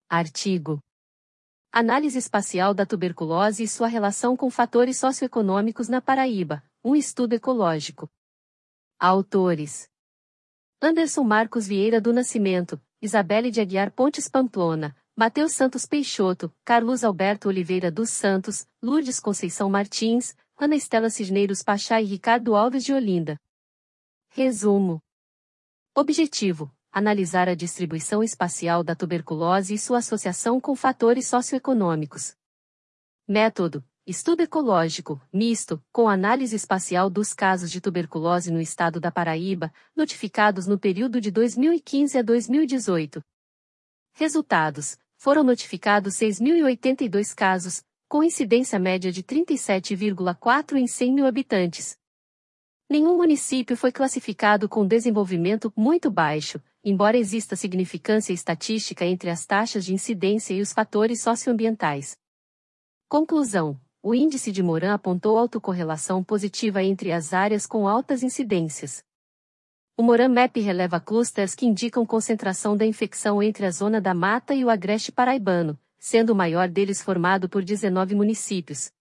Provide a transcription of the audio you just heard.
Artigo. Análise espacial da tuberculose e sua relação com fatores socioeconômicos na Paraíba, um estudo ecológico. Autores: Anderson Marcos Vieira do Nascimento, Isabelle de Aguiar Pontes Pamplona, Matheus Santos Peixoto, Carlos Alberto Oliveira dos Santos, Lourdes Conceição Martins, Ana Estela Cisneiros Pachá e Ricardo Alves de Olinda. Resumo. Objetivo: analisar a distribuição espacial da tuberculose e sua associação com fatores socioeconômicos. Método: estudo ecológico, misto, com análise espacial dos casos de tuberculose no estado da Paraíba, notificados no período de 2015 a 2018. Resultados: foram notificados 6.082 casos, com incidência média de 37,4 em 100 mil habitantes. Nenhum município foi classificado com desenvolvimento muito baixo, embora exista significância estatística entre as taxas de incidência e os fatores socioambientais. Conclusão: o índice de Moran apontou autocorrelação positiva entre as áreas com altas incidências. O Moran Map releva clusters que indicam concentração da infecção entre a zona da Mata e o Agreste Paraibano, sendo o maior deles formado por 19 municípios.